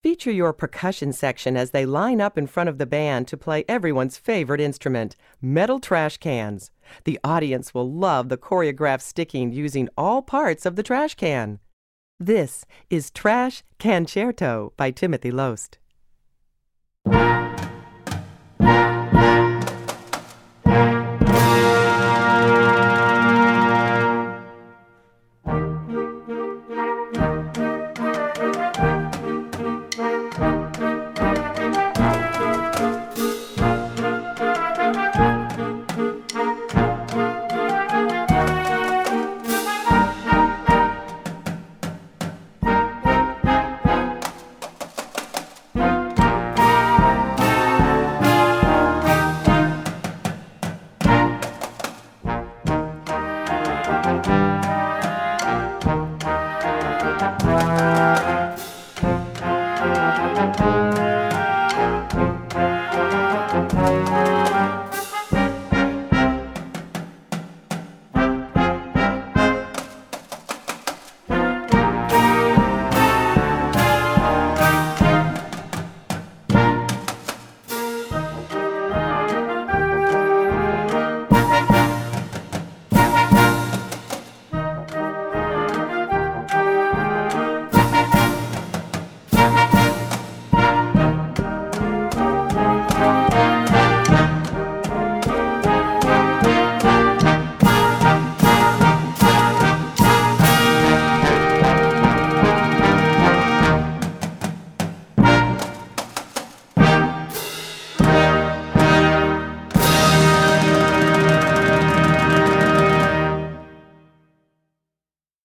Feature your percussion section as they line up in front of the band to play everyone's favorite instrument, metal trash cans. The audience will love the choreographed sticking using all parts of the trash can. This is Trash Concerto by Timothy Loest.